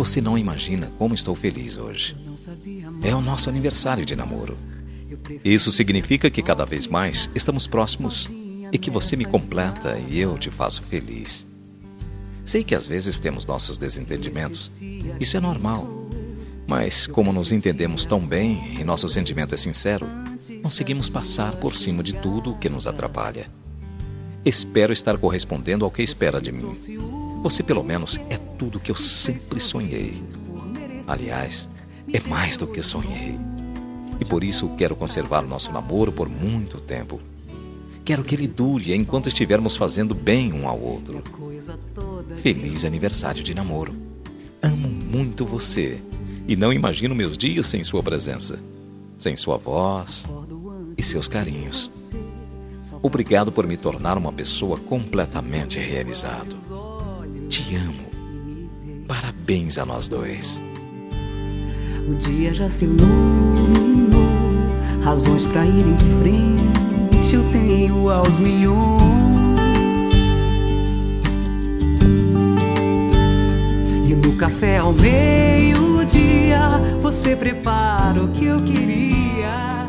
Você não imagina como estou feliz hoje. É o nosso aniversário de namoro. Isso significa que cada vez mais estamos próximos e que você me completa e eu te faço feliz. Sei que às vezes temos nossos desentendimentos. Isso é normal. Mas como nos entendemos tão bem e nosso sentimento é sincero, conseguimos passar por cima de tudo o que nos atrapalha. Espero estar correspondendo ao que espera de mim. Você pelo menos é tudo que eu sempre sonhei. Aliás, é mais do que sonhei. E por isso quero conservar nosso namoro por muito tempo. Quero que ele dure enquanto estivermos fazendo bem um ao outro. Feliz aniversário de namoro. Amo muito você e não imagino meus dias sem sua presença, sem sua voz e seus carinhos. Obrigado por me tornar uma pessoa completamente realizado. Te amo. Parabéns a nós dois. O dia já se iluminou, razões pra ir em frente eu tenho aos milhões. E no café ao meio-dia você prepara o que eu queria.